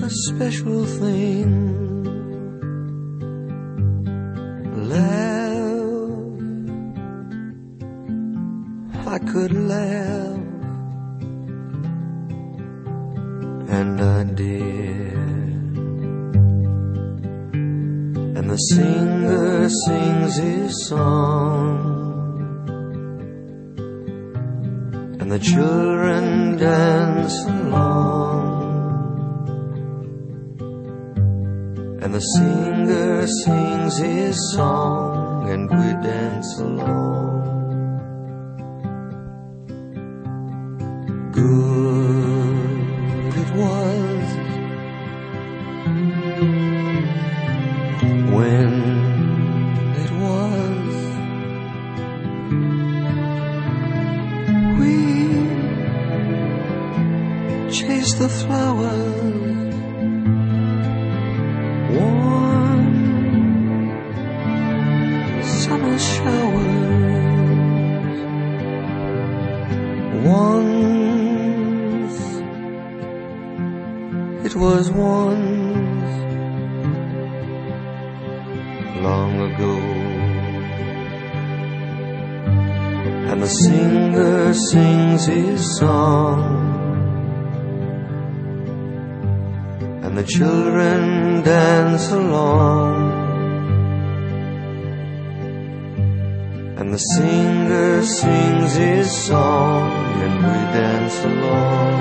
a special thing. Laugh, I could laugh, and I did. And the singer sings his song, and the children dance along. And the singer sings his song, and we dance along. Good it was when it was we chased the flowers, warm summer showers. Once, it was once, long ago. And the singer sings his song, and the children dance along. And the singer sings his song, and we dance along.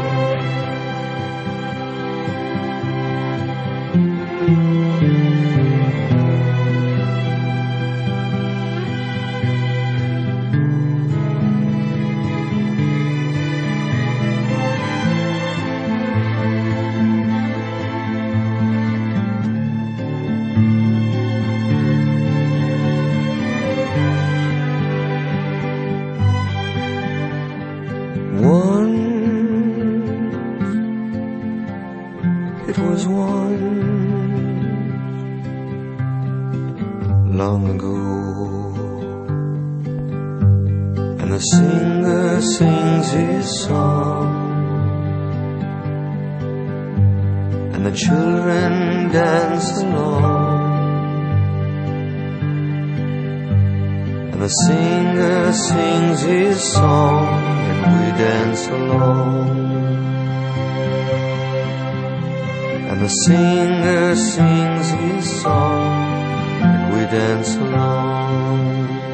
It was once, long ago. And the singer sings his song, and the children dance along. And the singer sings his song, and we dance along. And the singer sings his song, and we dance along.